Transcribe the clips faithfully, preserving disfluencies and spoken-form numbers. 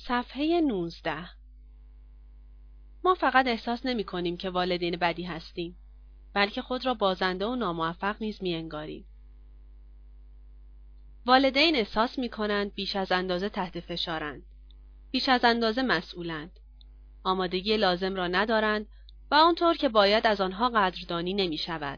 صفحه نوزده. ما فقط احساس نمی کنیم که والدین بدی هستیم، بلکه خود را بازنده و ناموفق نیز می انگاریم. والدین احساس می کنند بیش از اندازه تحت فشارند، بیش از اندازه مسئولند، آمادگی لازم را ندارند و آنطور که باید از آنها قدردانی نمی شود.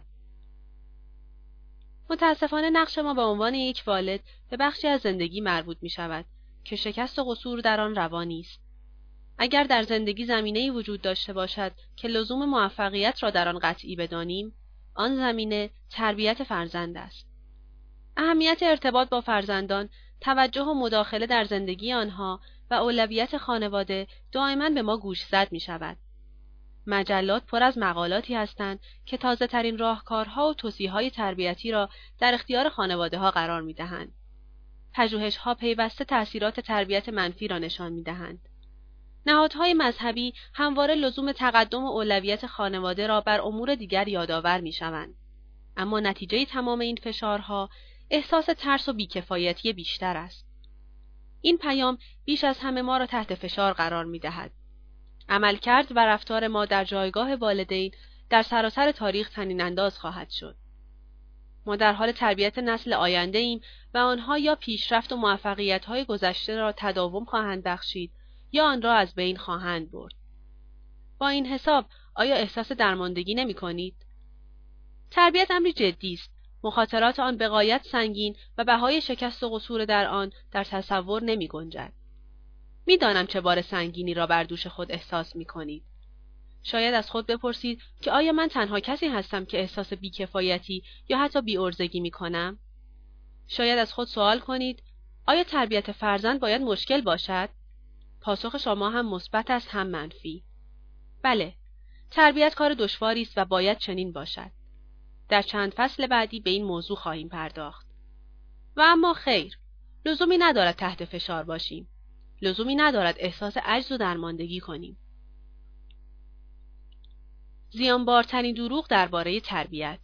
متاسفانه نقش ما به عنوان یک والد به بخشی از زندگی مربوط می شود که شکست و قصور در آن روا نیست. اگر در زندگی زمینه‌ای وجود داشته باشد که لزوم موفقیت را در آن قطعی بدانیم، آن زمینه تربیت فرزند است. اهمیت ارتباط با فرزندان، توجه و مداخله در زندگی آنها و اولویت خانواده دائما به ما گوشزد می شود. مجلات پر از مقالاتی هستند که تازه ترین راهکارها و توصیه‌های تربیتی را در اختیار خانواده ها قرار می دهند. پژوهش‌ها پیوسته تأثیرات تربیت منفی را نشان می دهند. نهادهای مذهبی همواره لزوم تقدم و اولویت خانواده را بر امور دیگر یادآور می شوند. اما نتیجه تمام این فشارها احساس ترس و بیکفایتی بیشتر است. این پیام بیش از همه ما را تحت فشار قرار می دهد. عملکرد و رفتار ما در جایگاه والدین در سراسر تاریخ طنین انداز خواهد شد. ما در حال تربیت نسل آینده ایم و آنها یا پیشرفت و موفقیت‌های گذشته را تداوم خواهند بخشید یا آن را از بین خواهند برد. با این حساب آیا احساس درماندگی نمی کنید؟ تربیت امری جدی است. مخاطرات آن به غایت سنگین و بهای شکست و قصور در آن در تصور نمی گنجد. می دانم چه بار سنگینی را بر دوش خود احساس می کنید. شاید از خود بپرسید که آیا من تنها کسی هستم که احساس بیکفایتی یا حتی بی‌عرضگی می کنم؟ شاید از خود سوال کنید آیا تربیت فرزند باید مشکل باشد؟ پاسخ شما هم مثبت است هم منفی. بله، تربیت کار دشواری است و باید چنین باشد. در چند فصل بعدی به این موضوع خواهیم پرداخت. و اما خیر، لزومی ندارد تحت فشار باشیم. لزومی ندارد احساس عجز و درماندگی کنیم. زیانبارترین دروغ درباره تربیت.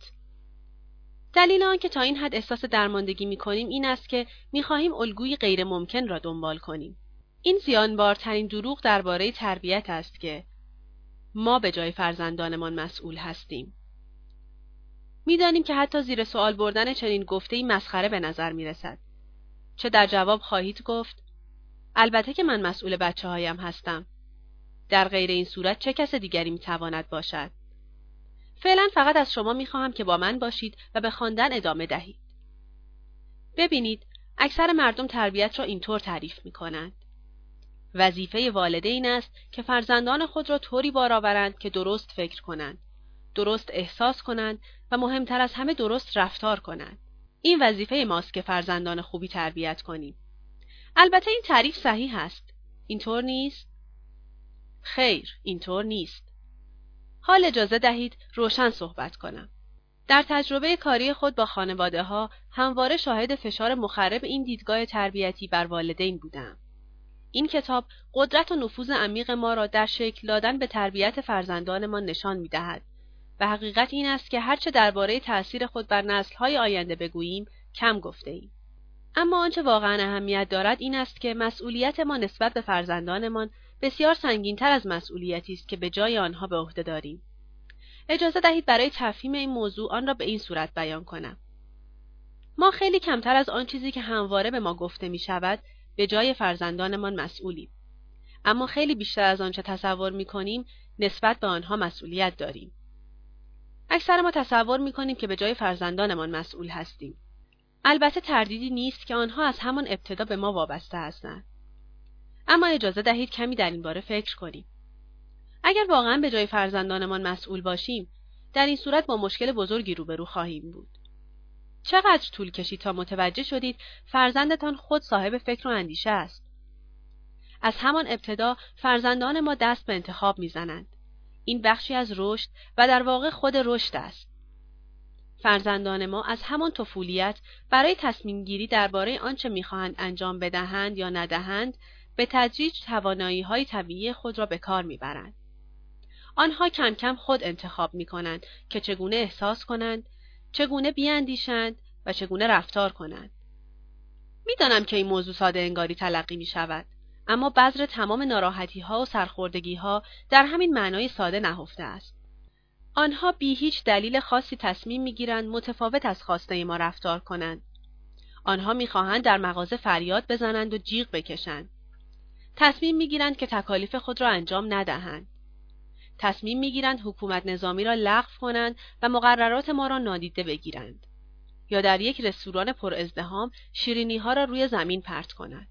دلیل آن که تا این حد احساس درماندگی می‌کنیم این است که می‌خواهیم الگویی غیر ممکن را دنبال کنیم. این زیانبارترین دروغ درباره تربیت است که ما به جای فرزندانمان مسئول هستیم. می‌دانیم که حتی زیر سوال بردن چنین گفته‌ای مسخره به نظر می‌رسد. چه در جواب خواهید گفت البته که من مسئول بچه‌هایم هستم. در غیر این صورت چه کس دیگری می‌تواند باشد؟ فعلا فقط از شما می‌خواهم که با من باشید و به خواندن ادامه دهید. ببینید، اکثر مردم تربیت را اینطور تعریف می‌کنند. وظیفه والدین است که فرزندان خود را طوری بارآورند که درست فکر کنند، درست احساس کنند و مهمتر از همه درست رفتار کنند. این وظیفه ماست که فرزندان خوبی تربیت کنیم. البته این تعریف صحیح است. اینطور نیست؟ خیر، اینطور نیست. حال اجازه دهید روشن صحبت کنم. در تجربه کاری خود با خانواده ها همواره شاهد فشار مخرب این دیدگاه تربیتی بر والدین بودم. این کتاب قدرت و نفوذ عمیق ما را در شکل دادن به تربیت فرزندانمان نشان می‌دهد و حقیقت این است که هرچه درباره تأثیر خود بر نسل‌های آینده بگوییم کم گفته‌ایم. اما آنچه واقعا اهمیت دارد این است که مسئولیت ما نسبت به فرزندانمان بسیار سنگین‌تر از مسئولیتی است که به جای آنها به عهده داریم. اجازه دهید برای تفهیم این موضوع آن را به این صورت بیان کنم. ما خیلی کمتر از آن چیزی که همواره به ما گفته می‌شود به جای فرزندانمان مسئولیم. اما خیلی بیشتر از آنچه تصور می‌کنیم نسبت به آنها مسئولیت داریم. اکثر ما تصور می‌کنیم که به جای فرزندانمان مسئول هستیم. البته تردیدی نیست که آنها از همان ابتدا به ما وابسته هستند. اما اجازه دهید کمی در این باره فکر کنیم. اگر واقعا به جای فرزندانمان مسئول باشیم، در این صورت با مشکل بزرگی روبرو خواهیم بود. چقدر طول کشید تا متوجه شدید فرزندتان خود صاحب فکر و اندیشه است؟ از همان ابتدا فرزندان ما دست به انتخاب می‌زنند. این بخشی از رشد و در واقع خود رشد است. فرزندان ما از همان طفولیت برای تصمیم گیری درباره آنچه می‌خواهند انجام بدهند یا ندهند، به تدریج توانایی‌های طبیعی خود را به کار می‌برند. آنها کم کم خود انتخاب می‌کنند که چگونه احساس کنند، چگونه بیاندیشند و چگونه رفتار کنند. می‌دانم که این موضوع ساده انگاری تلقی می‌شود، اما بذر تمام ناراحتی‌ها و سرخوردگی‌ها در همین معنای ساده نهفته است. آنها بی هیچ دلیل خاصی تصمیم می‌گیرند متفاوت از خواسته ما رفتار کنند. آنها می‌خواهند در مغازه فریاد بزنند و جیغ بکشند. تصمیم می‌گیرند که تکالیف خود را انجام ندهند. تصمیم می‌گیرند حکومت نظامی را لغو کنند و مقررات ما را نادیده بگیرند. یا در یک رستوران پر ازدحام شیرینی‌ها را روی زمین پرت کنند.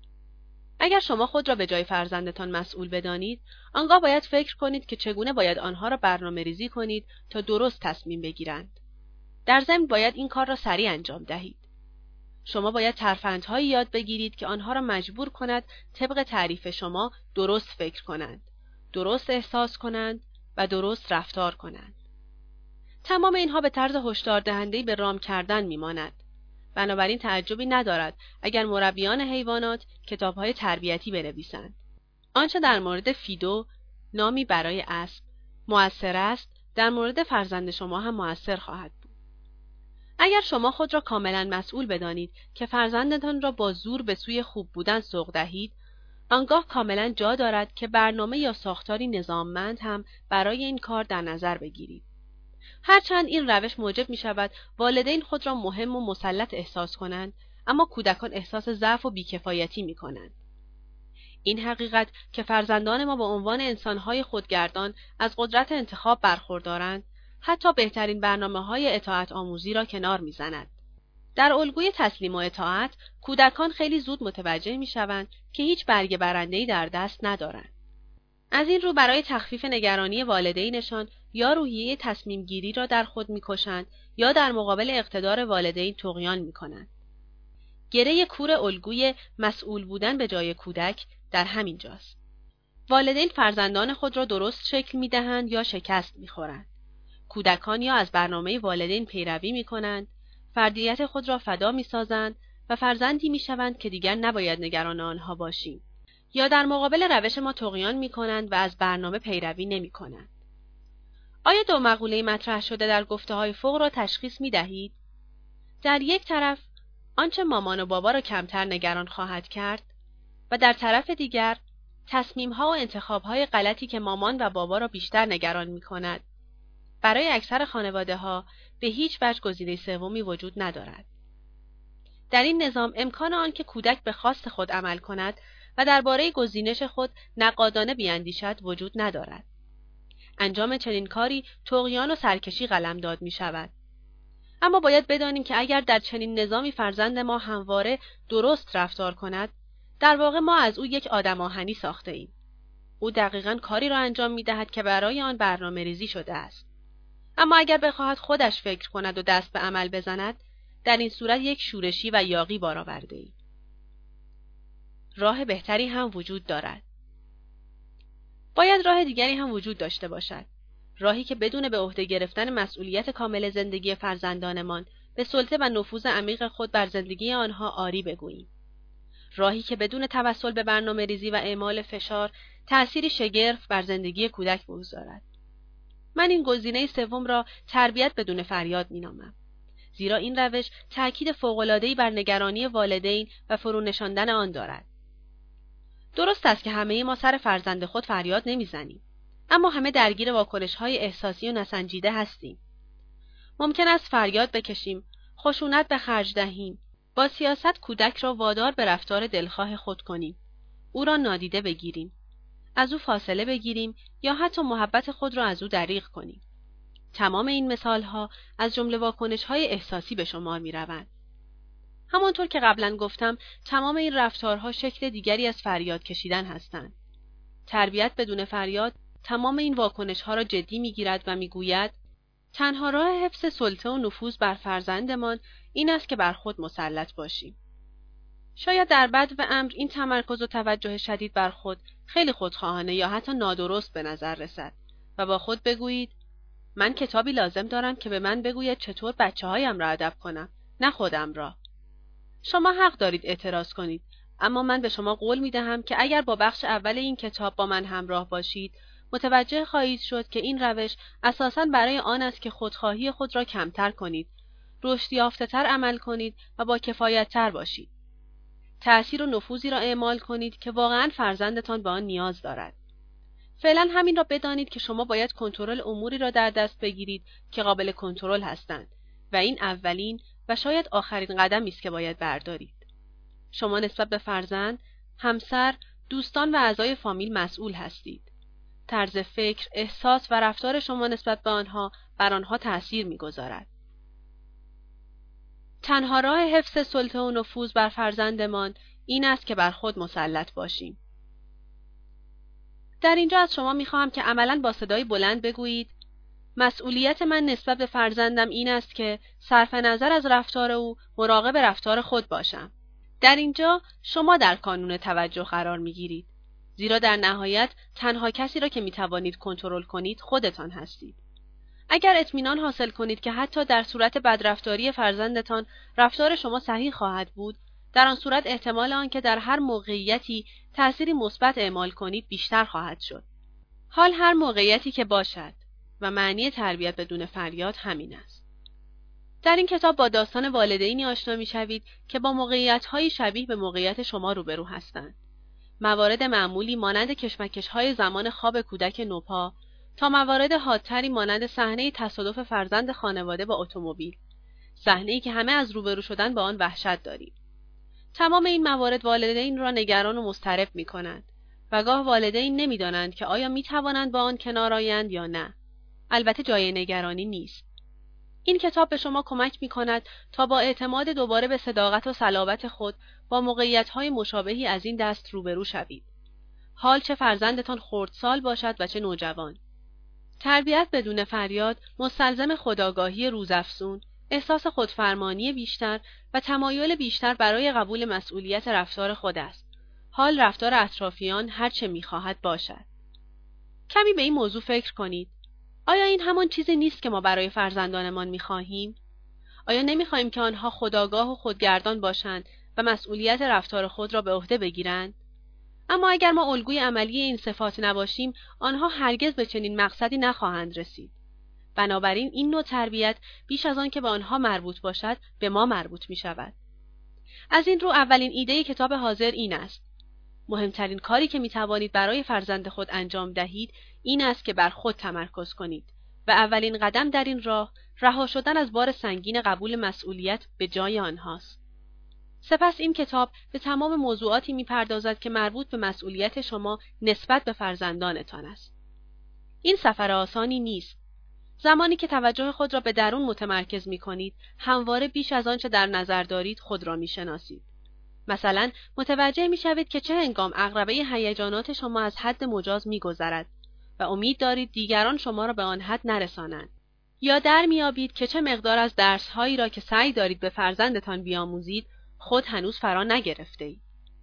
اگر شما خود را به جای فرزندتان مسئول بدانید، آنگاه باید فکر کنید که چگونه باید آنها را برنامه‌ریزی کنید تا درست تصمیم بگیرند. در ضمن باید این کار را سریع انجام دهید. شما باید ترفندهایی یاد بگیرید که آنها را مجبور کند طبق تعریف شما درست فکر کنند، درست احساس کنند و درست رفتار کنند. تمام اینها به طرز هشدار دهنده‌ای به رام کردن میماند. بنابراین تعجبی ندارد اگر مربیان حیوانات کتاب‌های تربیتی بنویسند. آنچه در مورد فیدو، نامی برای اسب، مؤثر است، در مورد فرزند شما هم مؤثر خواهد بود. اگر شما خود را کاملا مسئول بدانید که فرزندتان را با زور به سوی خوب بودن سوق دهید، آنگاه کاملا جا دارد که برنامه یا ساختاری نظاممند هم برای این کار در نظر بگیرید. هرچند این روش موجب می شود والدین خود را مهم و مسلط احساس کنند، اما کودکان احساس ضعف و بیکفایتی می کنند. این حقیقت که فرزندان ما به عنوان انسانهای خودگردان از قدرت انتخاب برخوردارند، حتی بهترین برنامه‌های اطاعت آموزی را کنار می‌زند. در الگوی تسلیم و اطاعت، کودکان خیلی زود متوجه می‌شوند که هیچ برگ برنده‌ای در دست ندارند. از این رو برای تخفیف نگرانی والدینشان یا روحیه تصمیم گیری را در خود می‌کشند یا در مقابل اقتدار والدین طغیان می‌کنند. گره کور الگوی مسئول بودن به جای کودک در همین جاست. والدین فرزندان خود را درست شکل می‌دهند یا شکست می‌خورند. کودکان یا از برنامه والدین پیروی می‌کنند، فردیت خود را فدا می‌سازند و فرزندی می‌شوند که دیگر نباید نگران آنها باشیم، یا در مقابل روش ما طغیان می‌کنند و از برنامه پیروی نمی‌کنند. آیا دو مقوله مطرح شده در گفته‌های فوق را تشخیص می‌دهید؟ در یک طرف آنچه مامان و بابا را کمتر نگران خواهد کرد و در طرف دیگر تصمیم‌ها و انتخاب‌های غلطی که مامان و بابا را بیشتر نگران می‌کند. برای اکثر خانواده‌ها به هیچ وجه گزینه سومی وجود ندارد. در این نظام امکان آنکه کودک به خواست خود عمل کند و درباره گزینش خود نقادانه بیاندیشد وجود ندارد. انجام چنین کاری طغیان و سرکشی قلمداد می شود. اما باید بدانیم که اگر در چنین نظامی فرزند ما همواره درست رفتار کند، در واقع ما از او یک آدم آهنی ساخته ایم. او دقیقاً کاری را انجام می دهد که برای آن برنامه ریزی شده است. اما اگر بخواهد خودش فکر کند و دست به عمل بزند، در این صورت یک شورشی و یاغی بار آورده ای. راه بهتری هم وجود دارد. باید راه دیگری هم وجود داشته باشد. راهی که بدون به عهده گرفتن مسئولیت کامل زندگی فرزندانمان به سلطه و نفوذ عمیق خود بر زندگی آنها آری بگوییم. راهی که بدون توسل به برنامه ریزی و اعمال فشار تأثیری شگرف بر زندگی کودک بگذارد. من این گزینه سوم را تربیت بدون فریاد مینامم، زیرا این روش تأکید فوق‌العاده‌ای بر نگرانی والدین و فرونشاندن آن دارد. درست است که همه ما سر فرزند خود فریاد نمیزنیم، اما همه درگیر واکنش‌های احساسی و نسنجیده هستیم. ممکن است فریاد بکشیم، خشونت به خرج دهیم، با سیاست کودک را وادار به رفتار دلخواه خود کنیم، او را نادیده بگیریم، از او فاصله بگیریم یا حتی محبت خود را از او دریغ کنیم. تمام این مثالها از جمله واکنش‌های احساسی به شمار می‌روند. همانطور که قبلا گفتم، تمام این رفتارها شکل دیگری از فریاد کشیدن هستند. تربیت بدون فریاد تمام این واکنش‌ها را جدی می‌گیرد و می‌گوید تنها راه حفظ سلطه و نفوذ بر فرزندمان این است که بر خود مسلط باشیم. شاید در بد و امر این تمرکز و توجه شدید بر خود خیلی خودخواهانه یا حتی نادرست به نظر رسد و با خود بگویید من کتابی لازم دارم که به من بگوید چطور بچه‌هایم را ادب کنم، نه خودم را. شما حق دارید اعتراض کنید، اما من به شما قول می‌دهم که اگر با بخش اول این کتاب با من همراه باشید، متوجه خواهید شد که این روش اساساً برای آن است که خودخواهی خود را کمتر کنید، رشد یافته‌تر عمل کنید و با کفایت‌تر باشید. تأثیر و نفوذی را اعمال کنید که واقعاً فرزندتان به آن نیاز دارد. فعلا همین را بدانید که شما باید کنترل اموری را در دست بگیرید که قابل کنترل هستند و این اولین و شاید آخرین قدمی است که باید بردارید. شما نسبت به فرزند، همسر، دوستان و اعضای فامیل مسئول هستید. طرز فکر، احساس و رفتار شما نسبت به آنها بر آنها تأثیر می‌گذارد. تنها راه حفظ سلطه و نفوذ بر فرزندمان این است که بر خود مسلط باشیم. در اینجا از شما می‌خواهم که عملاً با صدای بلند بگویید: مسئولیت من نسبت به فرزندم این است که صرف نظر از رفتار او مراقب رفتار خود باشم. در اینجا شما در کانون توجه قرار می‌گیرید، زیرا در نهایت تنها کسی را که می‌توانید کنترل کنید خودتان هستید. اگر اطمینان حاصل کنید که حتی در صورت بدرفتاری فرزندتان رفتار شما صحیح خواهد بود، در آن صورت احتمال آن که در هر موقعیتی تأثیری مثبت اعمال کنید بیشتر خواهد شد. حال هر موقعیتی که باشد و معنی تربیت بدون فریاد همین است. در این کتاب با داستان والدینی آشنا می‌شوید که با موقعیت‌های شبیه به موقعیت شما روبرو هستند. موارد معمولی مانند کشمکش‌های زمان خواب کودک نوپا تا موارد حادتری مانند صحنه تصادف فرزند خانواده با اتومبیل، صحنه‌ای که همه از روبرو شدن با آن وحشت داریم. تمام این موارد والدین را نگران و مضطرب می‌کنند و گاه والدین نمی‌دانند که آیا می‌توانند با آن کنار آیند یا نه. البته جای نگرانی نیست. این کتاب به شما کمک می‌کند تا با اعتماد دوباره به صداقت و صلابت خود با موقعیت‌های مشابهی از این دست روبرو شوید. حال چه فرزندتان خردسال باشد و چه نوجوان. تربیت بدون فریاد مستلزم خودآگاهی روزافزون، احساس خودفرمانی بیشتر و تمایل بیشتر برای قبول مسئولیت رفتار خود است. حال رفتار اطرافیان هر چه می‌خواهد باشد. کمی به این موضوع فکر کنید. آیا این همان چیزی نیست که ما برای فرزندانمان می‌خواهیم؟ آیا نمی‌خواهیم که آنها خودآگاه و خودگردان باشند و مسئولیت رفتار خود را به عهده بگیرند؟ اما اگر ما الگوی عملی این صفات نباشیم، آنها هرگز به چنین مقصدی نخواهند رسید. بنابراین این نوع تربیت بیش از آن که به آنها مربوط باشد، به ما مربوط می‌شود. از این رو اولین ایده کتاب حاضر این است: مهمترین کاری که می‌توانید برای فرزند خود انجام دهید این است که بر خود تمرکز کنید و اولین قدم در این راه رها شدن از بار سنگین قبول مسئولیت به جای آنهاست. سپس این کتاب به تمام موضوعاتی می‌پردازد که مربوط به مسئولیت شما نسبت به فرزندانتان است. این سفر آسانی نیست. زمانی که توجه خود را به درون متمرکز می‌کنید، همواره بیش از آنچه در نظر دارید خود را می‌شناسید. مثلا متوجه می‌شوید که چه هنگام عقربه هیجانات شما از حد مجاز می‌گذرد و امید دارید دیگران شما را به آن حد نرسانند. یا در می‌یابید که چه مقدار از درس‌هایی را که سعی دارید به فرزندتان بیاموزید خود هنوز فرا نگرفته‌اید.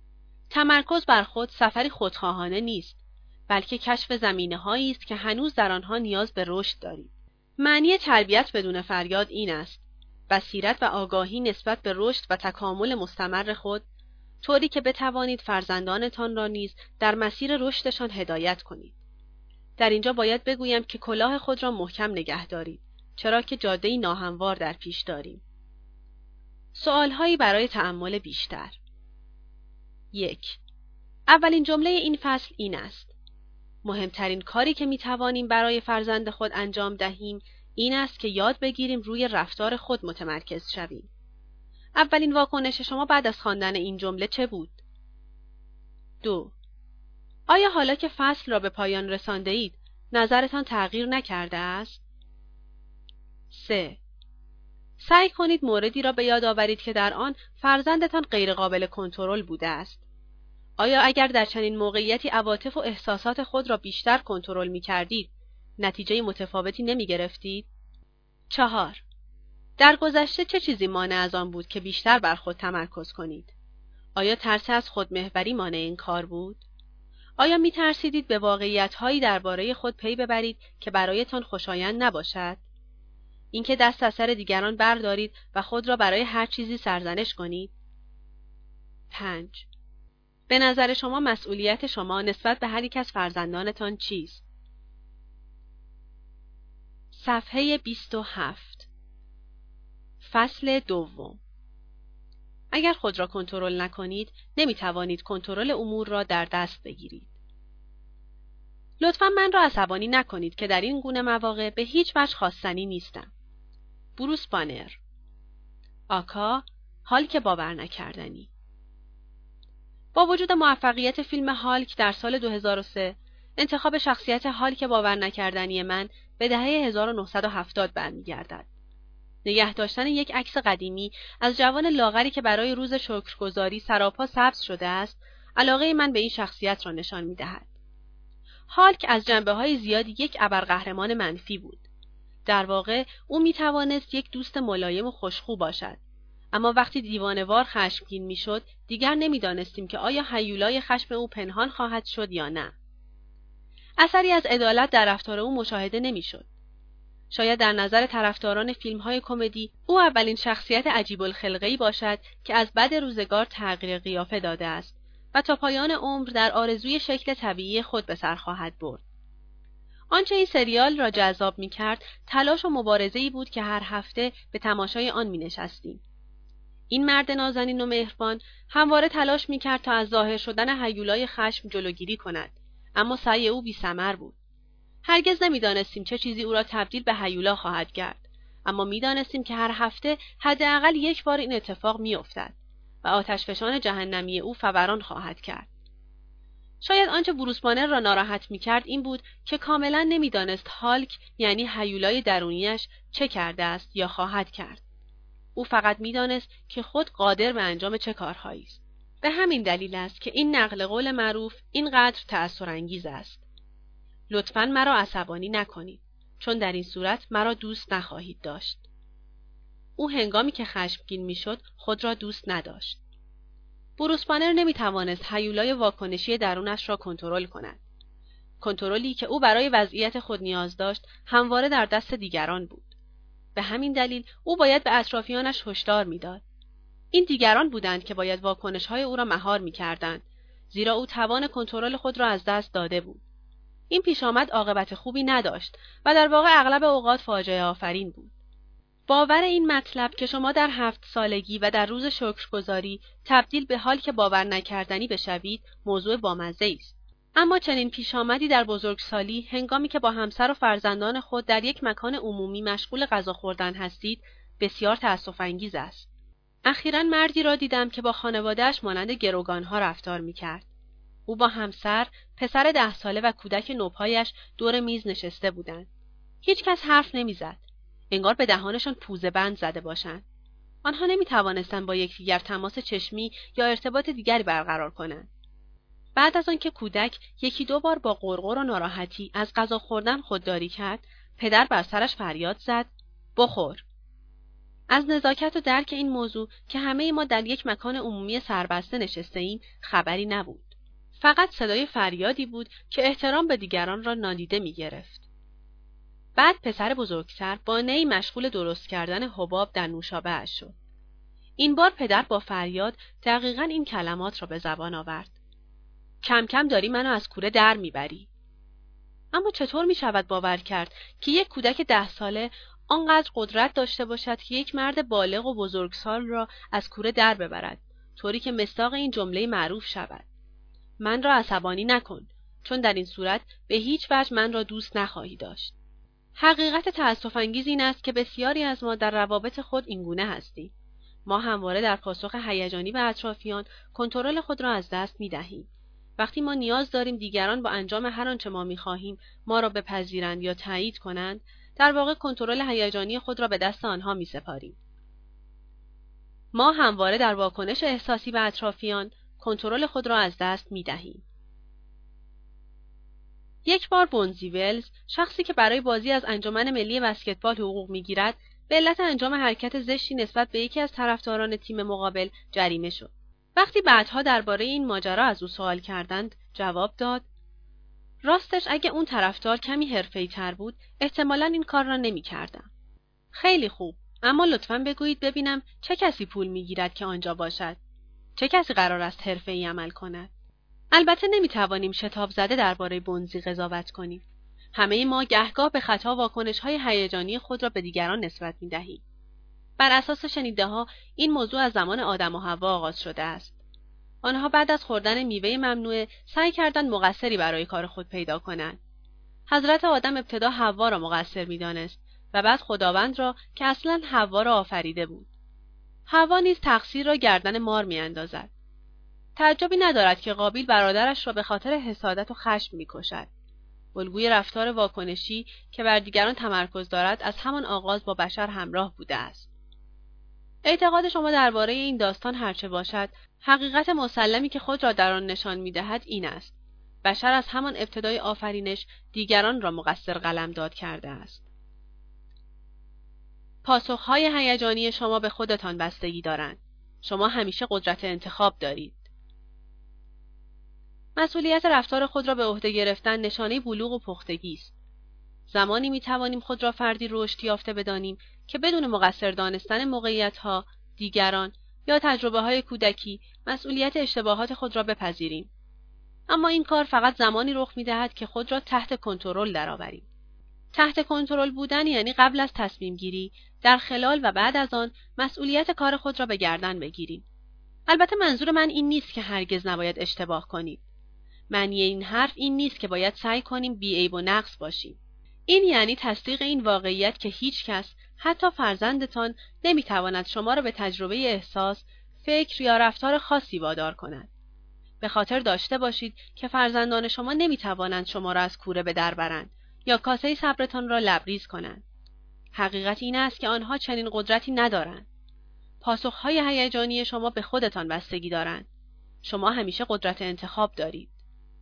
تمرکز بر خود سفری خودخواهانه نیست، بلکه کشف زمینه‌هایی است که هنوز در آنها نیاز به رشد دارید. معنی تربیت بدون فریاد این است: بصیرت و آگاهی نسبت به رشد و تکامل مستمر خود، طوری که بتوانید فرزندانتان را نیز در مسیر رشدشان هدایت کنید. در اینجا باید بگویم که کلاه خود را محکم نگه دارید، چرا که جاده‌ای ناهموار در پیش داریم. سوالهایی برای تأمل بیشتر. یک. اولین جمله این فصل این است: مهمترین کاری که می توانیم برای فرزند خود انجام دهیم این است که یاد بگیریم روی رفتار خود متمرکز شویم. اولین واکنش شما بعد از خواندن این جمله چه بود؟ دو. آیا حالا که فصل را به پایان رسانده اید، نظرتان تغییر نکرده است؟ سه. سعی کنید موردی را به یاد آورید که در آن فرزندتان غیرقابل کنترل بوده است. آیا اگر در چنین موقعیتی عواطف و احساسات خود را بیشتر کنترل می کردید، نتیجه متفاوتی نمی گرفتید؟ چهار. در گذشته چه چیزی مانع از آن بود که بیشتر بر خود تمرکز کنید؟ آیا ترس از خودمحوری مانع این کار بود؟ آیا می ترسیدید به واقعیت‌هایی درباره خود پی ببرید که برایتان خوشایند نباشد؟ اینکه دست از سر دیگران بردارید و خود را برای هر چیزی سرزنش کنید؟ پنج. به نظر شما مسئولیت شما نسبت به هر یک از فرزندانتان چیست؟ صفحه بیست و هفت. فصل دوم. اگر خود را کنترل نکنید، نمیتوانید کنترل امور را در دست بگیرید. لطفاً من را عصبانی نکنید که در این گونه مواقع به هیچ وجه خواستنی نیستم. بروس بانر. آکا، هالک باور نکردنی. با وجود موفقیت فیلم هالک در سال دو هزار و سه، انتخاب شخصیت هالک باور نکردنی من به دهه هزار و نهصد و هفتاد برمیگردد. نگه داشتن یک عکس قدیمی از جوان لاغری که برای روز شکرگزاری سراپا سبز شده است، علاقه من به این شخصیت را نشان می‌دهد. هالک از جنبه‌های زیادی یک ابرقهرمان منفی بود. در واقع او می‌توانست یک دوست ملایم و خوشخو باشد. اما وقتی دیوانه‌وار خشمگین می‌شد، دیگر نمی‌دانستیم که آیا هیولای خشم او پنهان خواهد شد یا نه. اثری از عدالت در رفتار او مشاهده نمی‌شد. شاید در نظر طرفداران فیلم‌های کمدی او اولین شخصیت عجیب الخلقه‌ای باشد که از بد روزگار تغییر قیافه داده است و تا پایان عمر در آرزوی شکل طبیعی خود به سر خواهد برد. آنچه این سریال را جذاب می‌کرد، تلاش و مبارزه‌ای بود که هر هفته به تماشای آن می‌نشستیم. این مرد نازنین و مهربان همواره تلاش می‌کرد تا از ظاهر شدن هیولای خشم جلوگیری کند، اما سعی او بی‌ثمر بود. هرگز نمی‌دانستیم چه چیزی او را تبدیل به هیولا خواهد کرد، اما می‌دانستیم که هر هفته حداقل یک بار این اتفاق می‌افتد و آتشفشان جهنمی او فوران خواهد کرد. شاید آنچه بروس بانر را ناراحت می‌کرد این بود که کاملاً نمی‌دانست هالک یعنی هیولای درونیش چه کرده است یا خواهد کرد. او فقط می‌دانست که خود قادر به انجام چه کارهایی است. به همین دلیل است که این نقل قول معروف اینقدر تأثیرانگیز است. لطفاً مرا عصبانی نکنید، چون در این صورت مرا دوست نخواهید داشت. او هنگامی که خشمگین میشد خود را دوست نداشت. بروس بانر نمیتوانست هیولای واکنشی درونش را کنترل کند. کنترلی که او برای وضعیت خود نیاز داشت همواره در دست دیگران بود. به همین دلیل او باید به اطرافیانش هشدار میداد. این دیگران بودند که باید واکنش‌های او را مهار می‌کردند، زیرا او توان کنترل خود را از دست داده بود. این پیشامد عاقبت خوبی نداشت و در واقع اغلب اوقات فاجعه آفرین بود. باور این مطلب که شما در هفت سالگی و در روز شکرگزاری تبدیل به حال که باور نکردنی بشوید موضوع بامزه است. اما چنین پیشامدی در بزرگسالی هنگامی که با همسر و فرزندان خود در یک مکان عمومی مشغول غذا خوردن هستید بسیار تأسف‌انگیز است. اخیراً مردی را دیدم که با خانواده‌اش مانند گروگان‌ها رفتار می‌کرد. او با همسر، پسر ده ساله و کودک نوپایش دور میز نشسته بودند. هیچ کس حرف نمی‌زد. انگار به دهانشان پوزه بند زده باشند. آنها نمی‌توانستند با یکدیگر تماس چشمی یا ارتباط دیگری برقرار کنند. بعد از آنکه کودک یکی دو بار با غرغر و ناراحتی از غذا خوردن خودداری کرد، پدر بر سرش فریاد زد: بخور. از نزاکت و درک این موضوع که همه ما در یک مکان عمومی سربسته نشسته ایم خبری نبود. فقط صدای فریادی بود که احترام به دیگران را نادیده می گرفت. بعد پسر بزرگتر با نی مشغول درست کردن حباب در نوشابه‌اش شد. این بار پدر با فریاد دقیقاً این کلمات را به زبان آورد: کم کم داری منو از کوره در میبری. اما چطور می شود باور کرد که یک کودک ده ساله آنقدر قدرت داشته باشد که یک مرد بالغ و بزرگسال را از کوره در ببرد، طوری که مصداق این جمله معروف شود: من را عصبانی نکن، چون در این صورت به هیچ وجه من را دوست نخواهی داشت. حقیقت تأسف‌انگیز این است که بسیاری از ما در روابط خود اینگونه هستیم. ما همواره در پاسخ هیجانی به اطرافیان کنترل خود را از دست می‌دهیم. وقتی ما نیاز داریم دیگران با انجام هر آنچه ما می‌خواهیم ما را بپذیرند یا تایید کنند، در واقع کنترل هیجانی خود را به دست آنها می‌سپاریم. ما همواره در واکنش احساسی به اطرافیان کنترل خود را از دست می‌دهیم. یک بار بونزی ولز، شخصی که برای بازی از انجمن ملی بسکتبال حقوق می‌گیرد، به علت انجام حرکت زشتی نسبت به یکی از طرفداران تیم مقابل جریمه شد. وقتی بعدها درباره این ماجرا از او سوال کردند، جواب داد: راستش اگه اون طرفدار کمی حرفه‌ای‌تر بود، احتمالاً این کار را نمی‌کردم. خیلی خوب، اما لطفاً بگویید ببینم چه کسی پول می‌گیرد که آنجا باشد؟ چه کسی قرار است حرفه‌ای عمل کند؟ البته نمی‌توانیم شتاب زده درباره بونزی قضاوت کنیم. همه ما گهگاه به خطا واکنش‌های هیجانی خود را به دیگران نسبت می‌دهیم. بر اساس شنیده‌ها این موضوع از زمان آدم و حوا آغاز شده است. آنها بعد از خوردن میوه ممنوعه سعی کردند مقصری برای کار خود پیدا کنند. حضرت آدم ابتدا حوا را مقصر می‌دانست و بعد خداوند را که اصلاً حوا را آفریده بود. حوا نیز تقصیر را گردن مار می‌اندازد. تعجبی ندارد که قابیل برادرش را به خاطر حسادت و خشم می‌کشد. الگوی رفتار واکنشی که بر دیگران تمرکز دارد از همان آغاز با بشر همراه بوده است. اعتقاد شما درباره این داستان هرچه باشد، حقیقت مسلمی که خود را در آن نشان می‌دهد این است: بشر از همان ابتدای آفرینش دیگران را مقصر قلمداد کرده است. پاسخهای هیجانی شما به خودتان بستگی دارند. شما همیشه قدرت انتخاب دارید. مسئولیت رفتار خود را به عهده گرفتن نشانه بلوغ و پختگی است. زمانی می توانیم خود را فردی رشد یافته بدانیم که بدون مقصر دانستن موقعیت‌ها، دیگران یا تجربه‌های کودکی مسئولیت اشتباهات خود را بپذیریم. اما این کار فقط زمانی رخ می‌دهد که خود را تحت کنترل درآوریم. تحت کنترل بودن یعنی قبل از تصمیم گیری، در خلال و بعد از آن مسئولیت کار خود را به گردن بگیریم. البته منظور من این نیست که هرگز نباید اشتباه کنید. معنی این حرف این نیست که باید سعی کنیم بی‌عیب و نقص باشیم. این یعنی تصدیق این واقعیت که هیچ کس، حتی فرزندتان، نمی‌تواند شما را به تجربه احساس، فکر یا رفتار خاصی وادار کند. به خاطر داشته باشید که فرزندان شما نمی‌توانند شما را از کوره به در برند یا کاسه صبرتان را لبریز کنند. حقیقت این است که آنها چنین قدرتی ندارند. پاسخهای هیجانی شما به خودتان بستگی دارند. شما همیشه قدرت انتخاب دارید.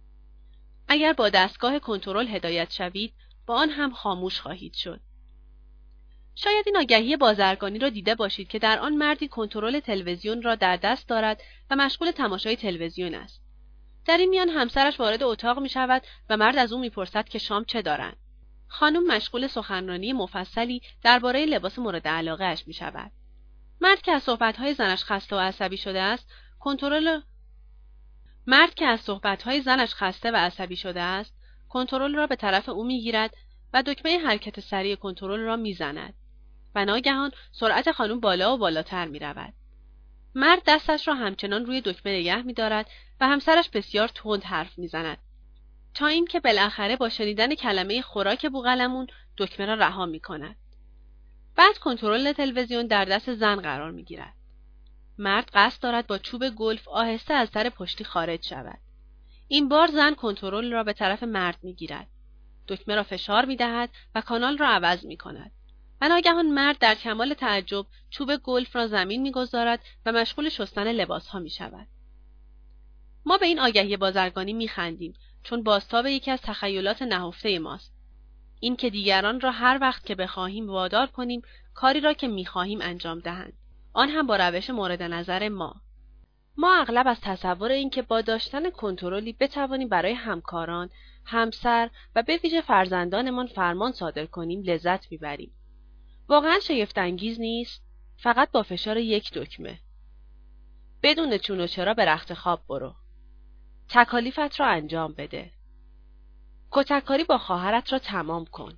اگر با دستگاه کنترل هدایت شوید، با آن هم خاموش خواهید شد. شاید این آگهی بازرگانی را دیده باشید که در آن مردی کنترل تلویزیون را در دست دارد و مشغول تماشای تلویزیون است. در این میان همسرش وارد اتاق می شود و مرد از او می پرسد که شام چه دارند. خانم مشغول سخنرانی مفصلی درباره لباس مورد علاقه اش می شود. مرد که از صحبت‌های زنش خسته و عصبی شده است، کنترل مرد که از صحبت‌های زنش خسته و عصبی شده است، کنترل را به طرف او می‌گیرد و دکمه حرکت سریع کنترل را می‌زند. و ناگهان سرعت خانم بالا و بالاتر می‌رود. مرد دستش را همچنان روی دکمه نگه می‌دارد و همسرش بسیار تند حرف می‌زند، تا اینکه بالاخره با شنیدن کلمه خوراک بوقلمون دکمه را رها می‌کند. بعد کنترل تلویزیون در دست زن قرار می‌گیرد. مرد قصد دارد با چوب گلف آهسته از در پشتی خارج شود. این بار زن کنترل را به طرف مرد می‌گیرد. دکمه را فشار می‌دهد و کانال را عوض می‌کند. و ناگهان مرد در کمال تعجب چوب گلف را زمین می‌گذارد و مشغول شستن لباس‌ها می‌شود. ما به این آگهی بازرگانی می‌خندیم، چون بازتاب یکی از تخیلات نهفته ماست. این که دیگران را هر وقت که بخواهیم وادار کنیم کاری را که می‌خواهیم انجام دهند، آن هم با روش مورد نظر ما. ما اغلب از تصور این که با داشتن کنترلی بتوانیم برای همکاران، همسر و به ویژه فرزندانمان فرمان صادر کنیم لذت می‌بریم. واقعا شگفت‌انگیز نیست؟ فقط با فشار یک دکمه. بدون چون و چرا به رخت خواب برو. تکالیفت را انجام بده. کتککاری با خواهرت را تمام کن.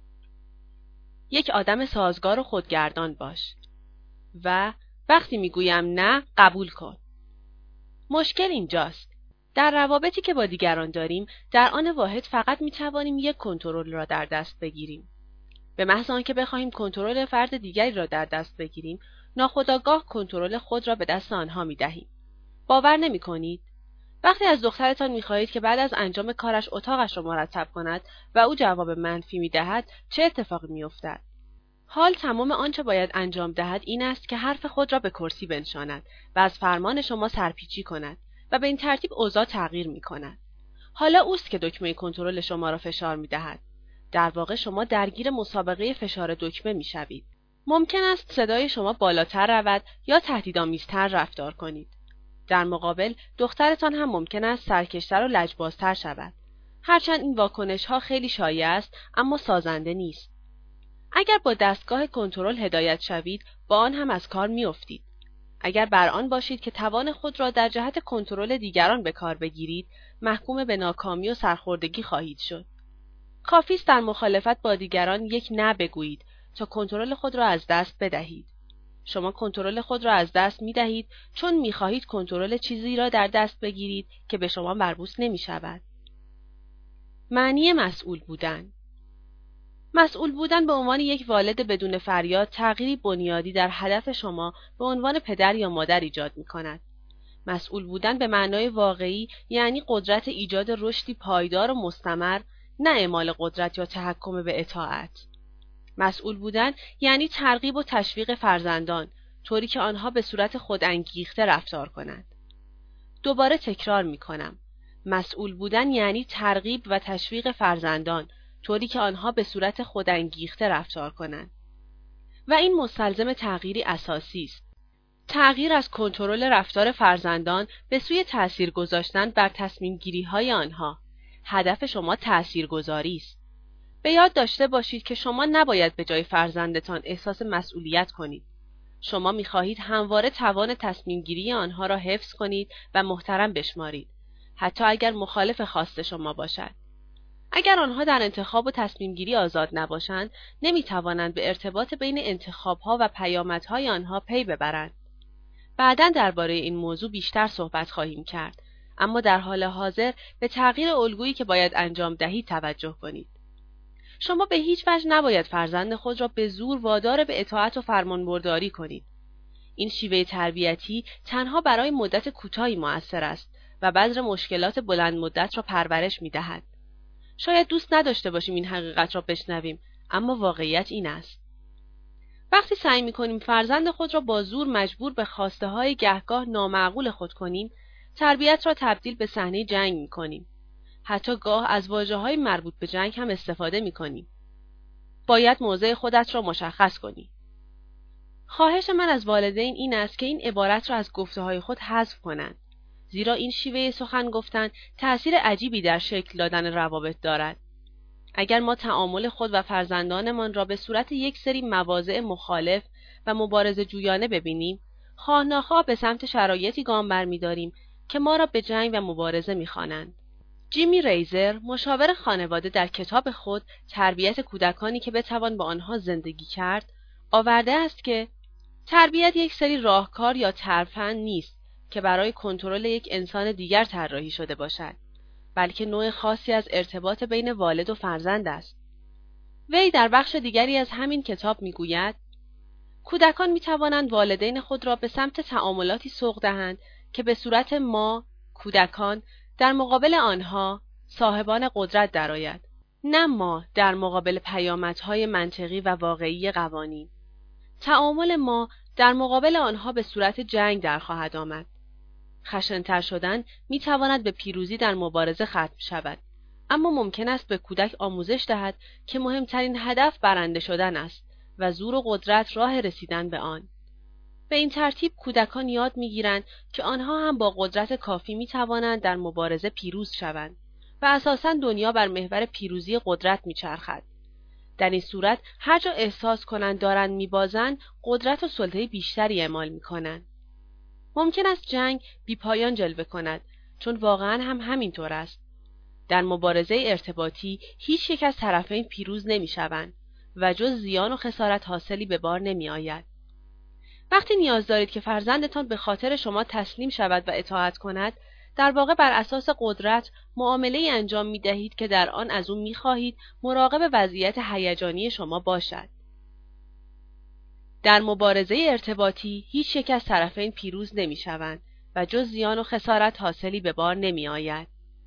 یک آدم سازگار و خودگردان باش. و وقتی میگویم نه، قبول کن. مشکل اینجاست. در روابطی که با دیگران داریم، در آن واحد فقط میتوانیم یک کنترل را در دست بگیریم. به محض آنکه بخواهیم کنترل فرد دیگری را در دست بگیریم، ناخودآگاه کنترل خود را به دست آنها میدهیم. باور نمی‌کنید؟ وقتی از دخترتان می‌خواهید که بعد از انجام کارش اتاقش را مرتب کند و او جواب منفی می‌دهد، چه اتفاقی می‌افتد؟ حال تمام آنچه باید انجام دهد این است که حرف خود را به کرسی بنشاند و از فرمان شما سرپیچی کند و به این ترتیب اوضاع تغییر می‌کند. حالا اوست که دکمه کنترل شما را فشار می‌دهد. در واقع شما درگیر مسابقه فشار دکمه می‌شوید. ممکن است صدای شما بالاتر رود یا تهدیدآمیزتر رفتار کنید. در مقابل دخترتان هم ممکن است سرکشتر و لجبازتر شود. هرچند این واکنش‌ها خیلی شایع است، اما سازنده نیست. اگر با دستگاه کنترل هدایت شوید، با آن هم از کار می‌افتید. اگر بر آن باشید که توان خود را در جهت کنترل دیگران به کار بگیرید، محکوم به ناکامی و سرخوردگی خواهید شد. کافی است در مخالفت با دیگران یک نه بگویید تا کنترل خود را از دست بدهید. شما کنترل خود را از دست می دهید چون می خواهید کنترل چیزی را در دست بگیرید که به شما مربوط نمی شود. معنی مسئول بودن. مسئول بودن به عنوان یک والد بدون فریاد تغییری بنیادی در هدف شما به عنوان پدر یا مادر ایجاد می کند. مسئول بودن به معنای واقعی یعنی قدرت ایجاد رشدی پایدار و مستمر، نه اعمال قدرت یا تحکم به اطاعت. مسئول بودن یعنی ترغیب و تشویق فرزندان، طوری که آنها به صورت خودانگیخته رفتار کنند. دوباره تکرار می کنم. مسئول بودن یعنی ترغیب و تشویق فرزندان، طوری که آنها به صورت خودانگیخته رفتار کنند. و این مستلزم تغییری اساسی است. تغییر از کنترل رفتار فرزندان به سوی تأثیر گذاشتن بر تصمیم گیری های آنها. هدف شما تأثیرگذاری است. به یاد داشته باشید که شما نباید به جای فرزندتان احساس مسئولیت کنید. شما می‌خواهید همواره توان تصمیم گیری آنها را حفظ کنید و محترم بشمارید، حتی اگر مخالف خواست شما باشد. اگر آنها در انتخاب و تصمیم گیری آزاد نباشند، نمی‌توانند به ارتباط بین انتخاب‌ها و پیامدهای آنها پی ببرند. بعداً درباره این موضوع بیشتر صحبت خواهیم کرد، اما در حال حاضر به تغییر الگویی که باید انجام دهید توجه کنید. شما به هیچ وجه نباید فرزند خود را به زور وادار به اطاعت و فرمانبرداری کنید. این شیوه تربیتی تنها برای مدت کوتاهی مؤثر است و بذر مشکلات بلند مدت را پرورش می‌دهد. شاید دوست نداشته باشیم این حقیقت را بشنویم، اما واقعیت این است. وقتی سعی می‌کنیم فرزند خود را با زور مجبور به خواسته‌های گهگاه نامعقول خود کنیم، تربیت را تبدیل به صحنه جنگ می‌کنیم. حتی گاه از واژه‌های مربوط به جنگ هم استفاده می‌کنیم. باید موضع خودت را مشخص کنی. خواهش من از والدین این است که این عبارت را از گفته‌های خود حذف کنند، زیرا این شیوه سخن گفتن تأثیر عجیبی در شکل دادن روابط دارد. اگر ما تعامل خود و فرزندانمان را به صورت یک سری مواضع مخالف و مبارزه جویانه ببینیم، خواه ناخواه به سمت شرایطی گام برمی‌داریم که ما را به جنگ و مبارزه می‌خوانند. جیمی ریزر، مشاور خانواده، در کتاب خود تربیت کودکانی که بتوان با آنها زندگی کرد، آورده است که تربیت یک سری راهکار یا ترفند نیست که برای کنترل یک انسان دیگر طراحی شده باشد، بلکه نوع خاصی از ارتباط بین والد و فرزند است. وی در بخش دیگری از همین کتاب میگوید کودکان میتوانند والدین خود را به سمت تعاملاتی سوق دهند که به صورت ما، کودکان، در مقابل آنها صاحبان قدرت درآید، نه ما در مقابل پیامدهای منطقی و واقعی قوانین. تعامل ما در مقابل آنها به صورت جنگ در خواهد آمد. خشن‌تر شدن می تواند به پیروزی در مبارزه ختم شود، اما ممکن است به کودک آموزش دهد که مهمترین هدف برنده شدن است و زور و قدرت راه رسیدن به آن. به این ترتیب کودکان یاد می‌گیرند که آنها هم با قدرت کافی می‌توانند در مبارزه پیروز شوند و اساساً دنیا بر محور پیروزی قدرت می‌چرخد. در این صورت هر جا احساس کنند دارند می‌بازند، قدرت و سلطه بیشتری اعمال می‌کنند. ممکن است جنگ بی‌پایان جلوه کند، چون واقعاً هم همینطور است. در مبارزه ارتباطی هیچ یک از طرفین پیروز نمی‌شوند و جز زیان و خسارت حاصلی به بار نمی‌آید. وقتی نیاز دارید که فرزندتان به خاطر شما تسلیم شود و اطاعت کند، در واقع بر اساس قدرت معامله‌ای انجام می‌دهید که در آن از او می‌خواهید مراقب وضعیت هیجانی شما باشد. در مبارزه ارتباطی هیچ یک از طرفین پیروز نمی‌شوند و جز زیان و خسارت حاصلی به بار نمی‌آید.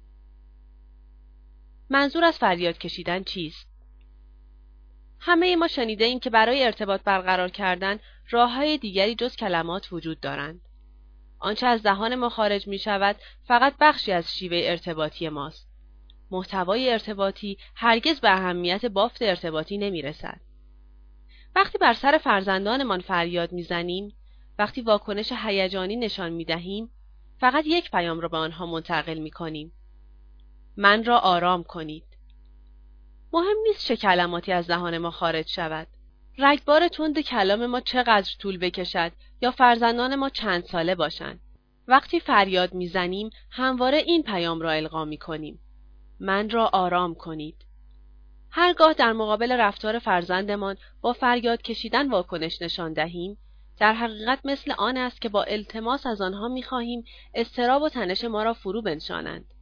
منظور از فریاد کشیدن چیست؟ همه ما شنیده ایم که برای ارتباط برقرار کردن راه‌های دیگری جز کلمات وجود دارند. آنچه از دهان ما خارج می شود فقط بخشی از شیوه ارتباطی ماست. محتوای ارتباطی هرگز به اهمیت بافت ارتباطی نمی رسد. وقتی بر سر فرزندانمان فریاد می زنیم، وقتی واکنش هیجانی نشان می دهیم، فقط یک پیام را به آنها منتقل می کنیم. من را آرام کنید. مهم نیست چه کلماتی از دهان ما خارج شود. رگبار تند کلام ما چقدر طول بکشد یا فرزندان ما چند ساله باشند. وقتی فریاد میزنیم همواره این پیام را القا میکنیم. من را آرام کنید. هرگاه در مقابل رفتار فرزندمان با فریاد کشیدن واکنش نشان دهیم، در حقیقت مثل آن است که با التماس از آنها می‌خواهیم اضطراب و تنش ما را فرو بنشانند.